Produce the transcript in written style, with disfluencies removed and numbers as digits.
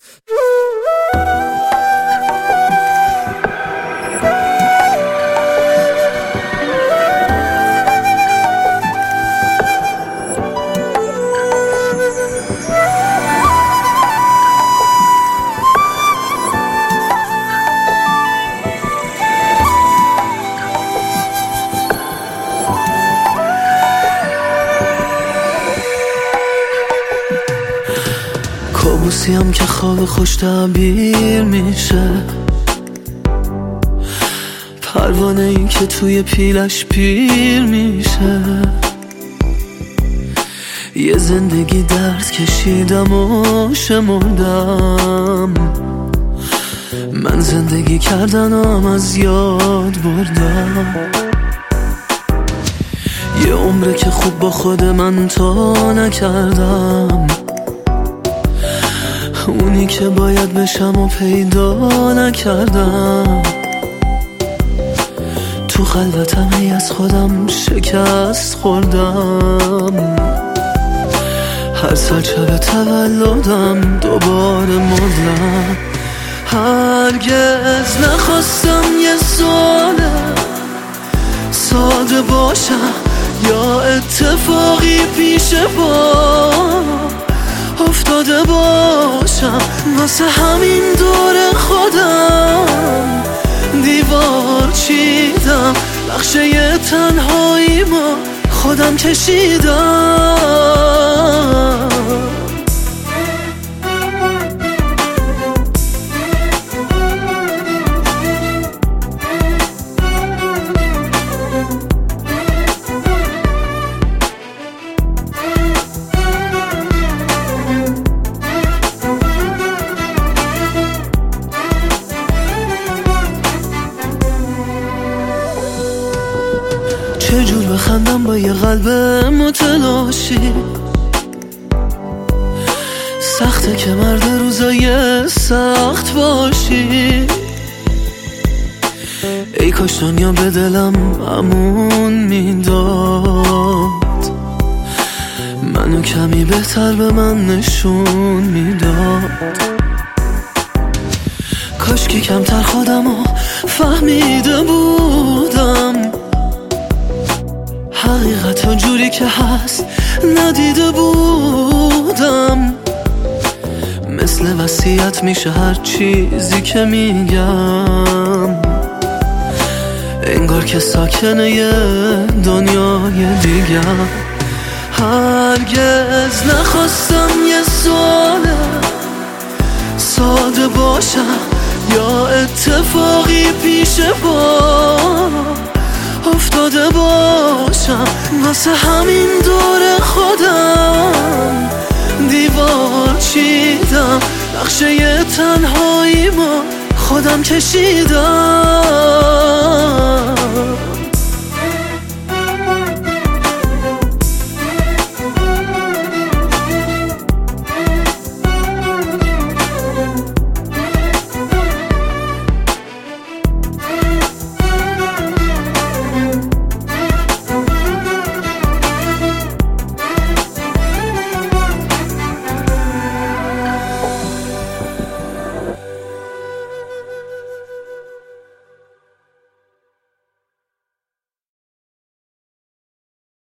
کابوسیم که خواب خوش تعبیر میشه، پروانه این که توی پیلش پیر میشه. یه زندگی درد کشیدم و شمردم، من زندگی کردنم از یاد بردم. یه عمره که خوب با خود من تا نکردم، اونی که باید بشم و پیدا نکردم. تو خلوتم هی از خودم شکست خوردم، هر سال شب تولدم دوباره مردم. هرگز نخواستم یه ساله ساده باشم یا اتفاقی پیش پا افتاده باشم، واسه همین دور خودم دیوار چیدم، بخشه ی تنهایی ما خودم کشیدم. چجور بخندم با یه قلب متلاشی، سخته که مرد روزای سخت باشی. ای کاش دنیا به دلم امون میداد، منو کمی بهتر به من نشون میداد. کاش که کمتر خودمو فهمیده بودم، حقیقت جوری که هست ندیده بودم. مثل وصیت میشه هر چیزی که میگم، انگار که ساکنه یه دنیای دیگم. هرگز نخواستم یه ساله ساده باشم یا اتفاقی پیش پا افتاده باشم، واسه همین دور خودم دیوار چیدم، بخشه ی تنهایی ما خودم کشیدم.